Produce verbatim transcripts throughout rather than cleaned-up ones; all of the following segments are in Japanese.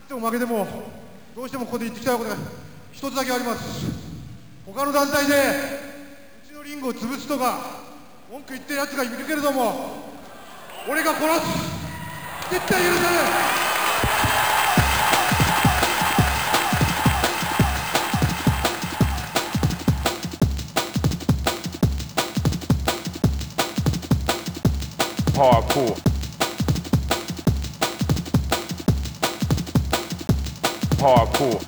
っても負けてもどうしてもここで言ってきたいことが一つだけあります。他の団体でうちのリングを潰すとか文句言ってるやつがいるけれども、俺が殺す、絶対許せない。 Hardcore. Hardcore.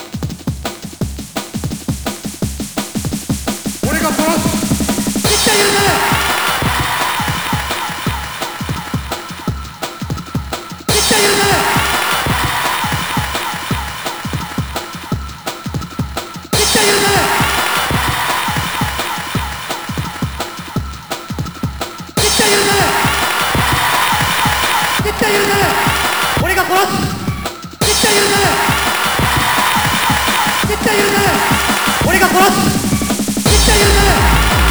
俺が殺す、絶対許せない。絶対許せない。絶対許せない。絶対許せない。絶対許せない。俺が殺す、絶対許せない。絶対許せない。俺が殺す、絶対許せない。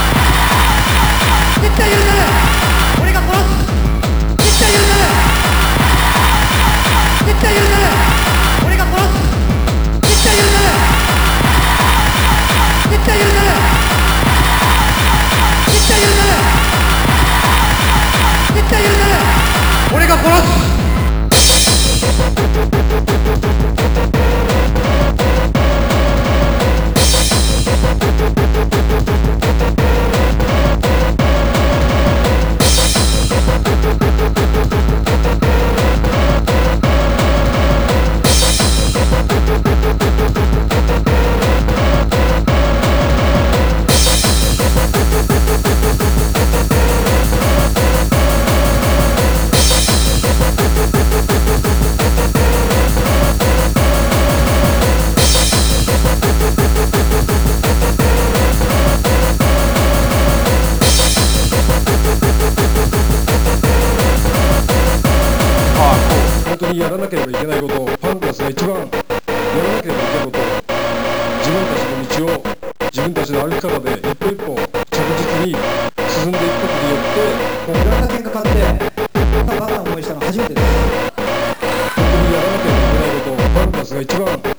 絶対許せない。俺が殺す、絶対許せない。絶対許せない。俺が殺す、絶対許せない。絶対許せない。絶対許せない。絶対許せない。俺が殺す。 本当にやらなければいけないこと、ファンクラスが一番やらなければいけないこと、自分たちの道を自分たちの歩き方で一歩一歩着実に進んでいくことによって、 いろんな喧嘩買ってバカな思いしたの初めてです。 本当にやらなければいけないこと、ファンクラスが一番